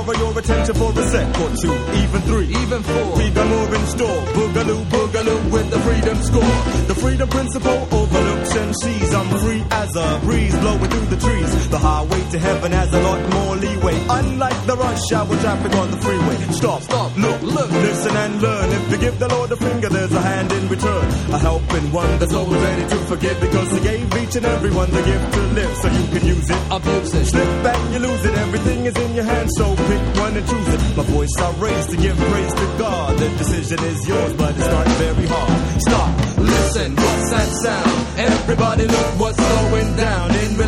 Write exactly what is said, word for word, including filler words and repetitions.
borrow your attention for a sec or two, even three, even four. We got more in store. Boogaloo, boogaloo with the freedom score. The freedom principle overlooks M Cs. I'm free as a breeze blowing through the trees. The highway to heaven has a lot more leeway. Unlike the rush hour traffic on the freeway. Stop, stop, look, look, listen and learn. If you give the Lord a finger, there's a hand in return. A helping one that's always ready to forgive, because he gave each and every one the gift to live, so you can use it, abuse it, slip back, you lose it. Everything is in your hands, so pick one and choose it. My voice I raise to give praise to God. The decision is yours, but it's not very hard. Stop, listen, what's that sound? Everybody look what's going down in